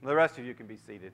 The rest of you can be seated.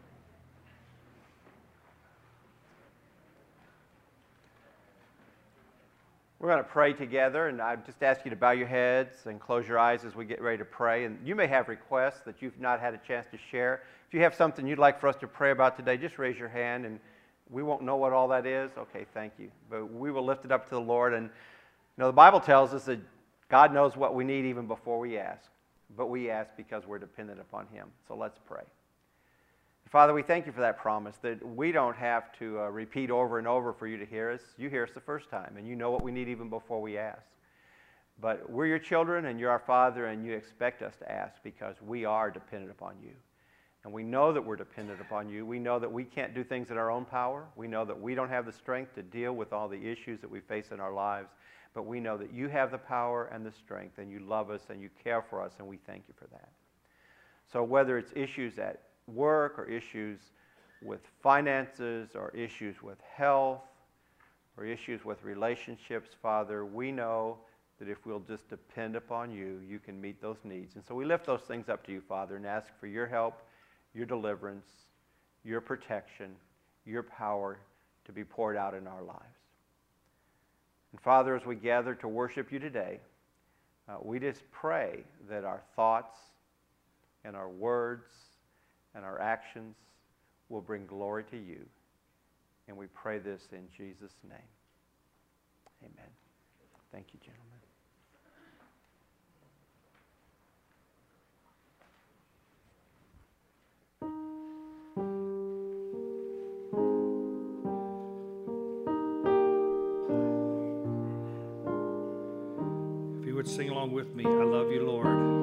We're going to pray together, and I just ask you to bow your heads and close your eyes as we get ready to pray. And you may have requests that you've not had a chance to share. If you have something you'd like for us to pray about today, just raise your hand, and we won't know what all that is. Okay, thank you. But we will lift it up to the Lord. And the Bible tells us that God knows what we need even before we ask. But we ask because we're dependent upon Him. So let's pray. Father, we thank you for that promise that we don't have to repeat over and over for you to hear us. You hear us the first time, and you know what we need even before we ask. But we're your children, and you're our Father, and you expect us to ask because we are dependent upon you. And we know that we're dependent upon you. We know that we can't do things in our own power. We know that we don't have the strength to deal with all the issues that we face in our lives. But we know that you have the power and the strength, and you love us, and you care for us, and we thank you for that. So whether it's issues at work or issues with finances or issues with health or issues with relationships, Father, we know that if we'll just depend upon you, you can meet those needs. And so we lift those things up to you, Father, and ask for your help, your deliverance, your protection, your power to be poured out in our lives. And Father, as we gather to worship you today, we just pray that our thoughts and our words and our actions will bring glory to you. And we pray this in Jesus' name. Amen. Thank you, gentlemen. If you would sing along with me, I love you, Lord.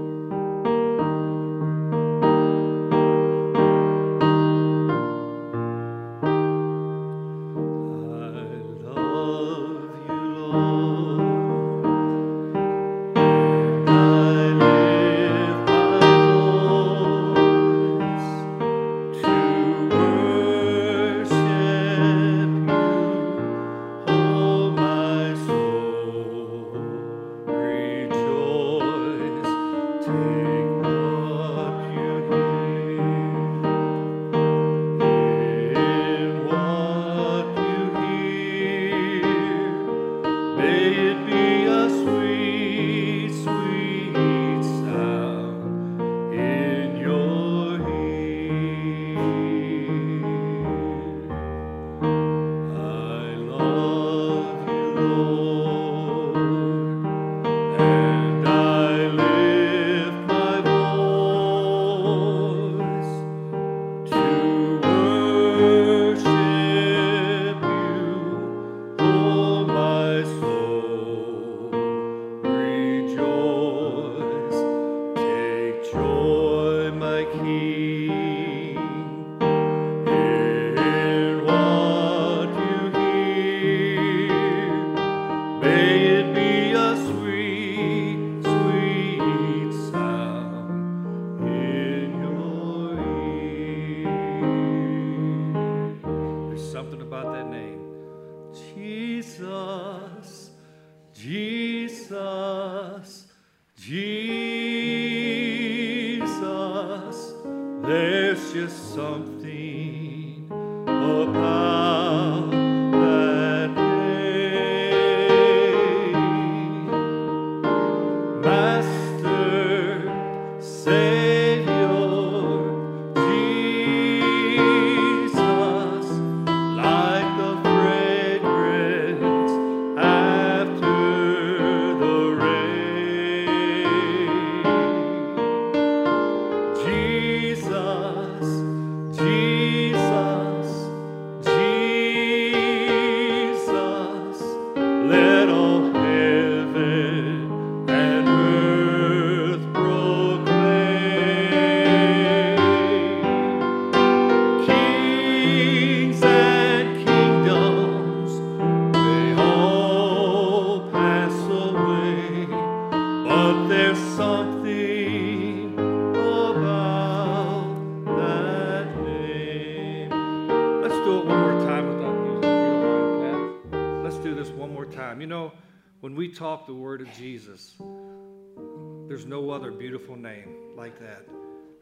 When we talk the word of Jesus, there's no other beautiful name like that.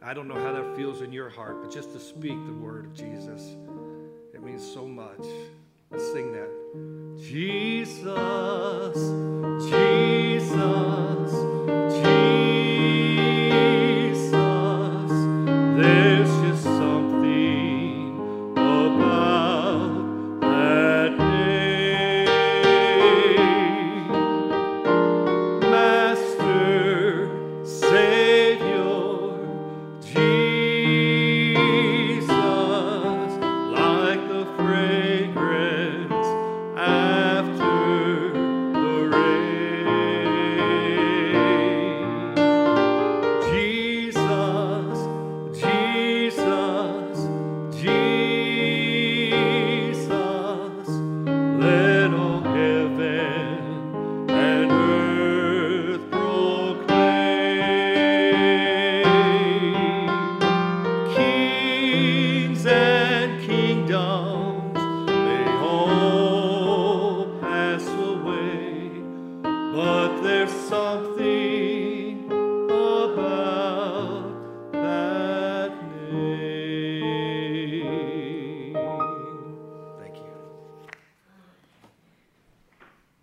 I don't know how that feels in your heart, but just to speak the word of Jesus, it means so much. Let's sing that. Jesus, Jesus, Jesus, there's just something about that name. Master, Savior, Jesus, like the fragrance after the rain. Jesus, Jesus, Jesus, let all heaven and earth proclaim. Kings and kingdoms, they all pass away, but there's something about